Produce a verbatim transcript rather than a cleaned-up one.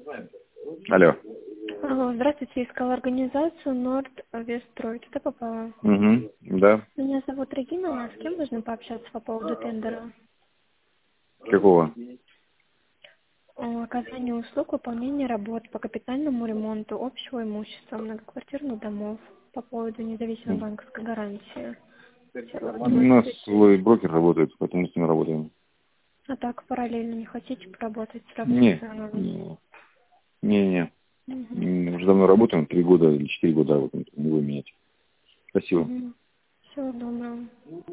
Алло. Алло, здравствуйте, искала организацию Норд Вестрой. Туда попала? Угу, да. Меня зовут Регина, с кем можно пообщаться по поводу тендера? Какого? О оказании услуг выполнения работ по капитальному ремонту общего имущества многоквартирных домов по поводу независимой банковской гарантии. У нас свой брокер работает, поэтому с ним работаем. А так параллельно не хотите поработать, Не, сравниться? не, не, не. Угу. Уже давно работаем, три года или четыре года, вот не будем менять. Спасибо. Угу. Всего доброго.